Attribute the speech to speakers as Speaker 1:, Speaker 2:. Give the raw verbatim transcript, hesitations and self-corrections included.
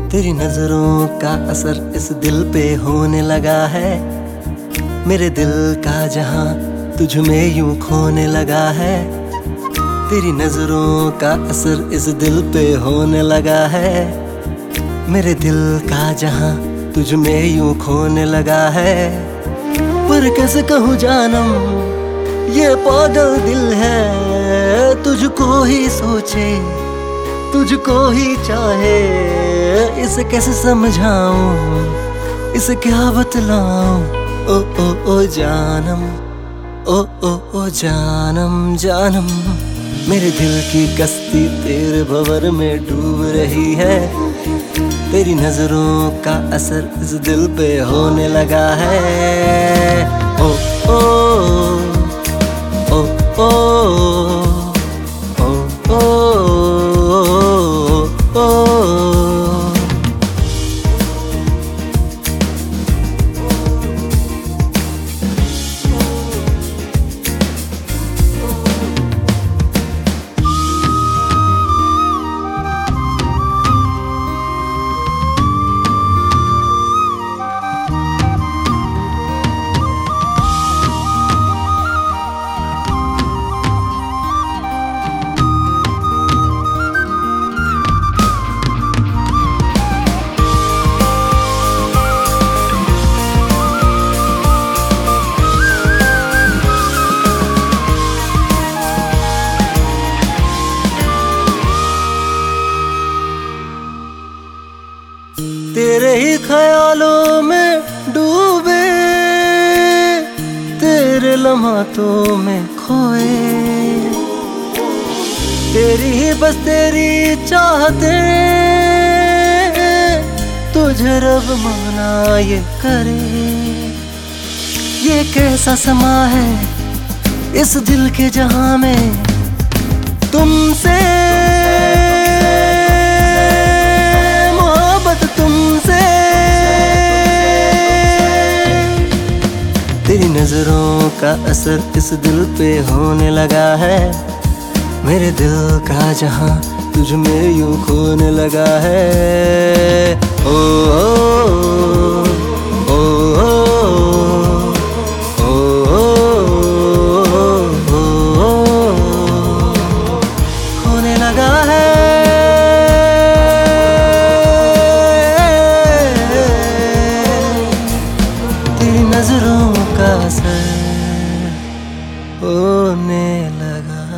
Speaker 1: तेरी नजरों का असर इस दिल पे होने लगा है। मेरे दिल का जहां तुझ में यूं खोने लगा है। तेरी नजरों का असर इस दिल पे होने लगा है। मेरे दिल का जहां तुझ में यूं खोने लगा है। पर कैसे कहूँ जानम, ये पागल दिल है, तुझको ही सोचे तुझको ही चाहे। इसे कैसे समझाऊं, इसे क्या बतलाऊं। ओ ओ ओ जानम, ओ ओ ओ जानम जानम। मेरे दिल की कश्ती तेरे भंवर में डूब रही है। तेरी नजरों का असर इस दिल पे होने लगा है। ओ ओ ओ ओ ओ ओ तेरे ही ख्यालों में डूबे, तेरे लम्हातों में खोए। तेरी ही बस तेरी चाहते, तुझे रब माना ये करे। ये कैसा समा है इस दिल के जहां में, तुमसे तेरी नजरों का असर इस दिल पे होने लगा है। मेरे दिल का जहां तुझ में यूं खोने लगा है। ओ ओ ओ ओ ओ खोने लगा है। तेरी नजरों का असर होने लगा।